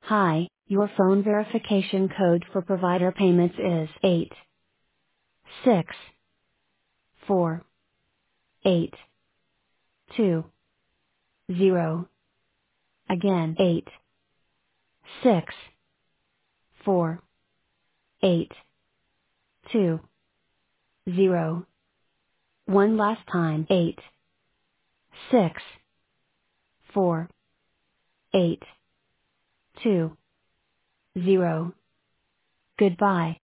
Hi, your phone verification code for provider payments is 86482. Again, 86482. One last time, 86482. Goodbye.